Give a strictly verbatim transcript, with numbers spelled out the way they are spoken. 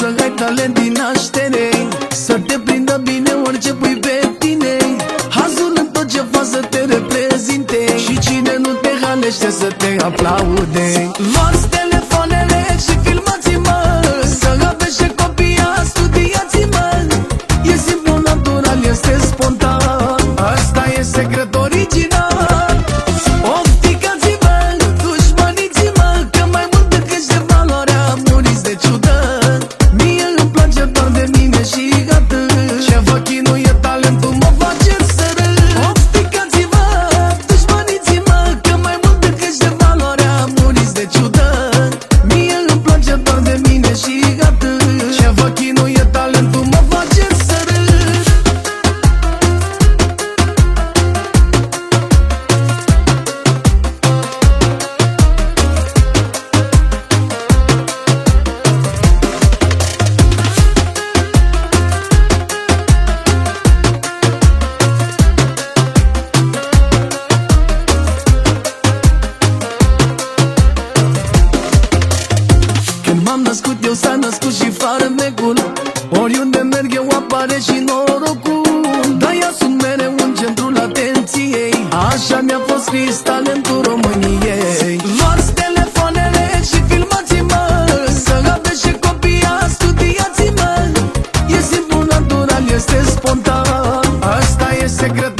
să ai talent din naștere, să te prindă bine orice pui pe tine. Hazul în tot ce faci să te reprezinte, și cine nu te halește să te aplaude. Luați telefoanele și filmați-mă, să aveți și copia, studiați-mă. E simplu, natural, este spontan, asta e secret original. Ofticați-vă, dușmaniți-mă, că mai mult decât de valoarea muriți de ciudă. Mie îmi place doar de mine și atât, ce vă chinuie talentul mă face să râd. Ofticați-vă, dușmaniți-mă, că mai mult decât de valoarea muriți de ciudă. Mie îmi place doar de mine și atât, ce vă chinuie talentul mă face să râd. Când m-am născut eu s-a născut și farmecul, oriunde merg eu apare și norocul. De-aia sunt mereu în centrul atenției, așa mi-a fost scris talentul României. Luați telefoanele și filmați-mă, să aveți și copia, studiați-mă. E simplu, natural, este spontan, asta e secret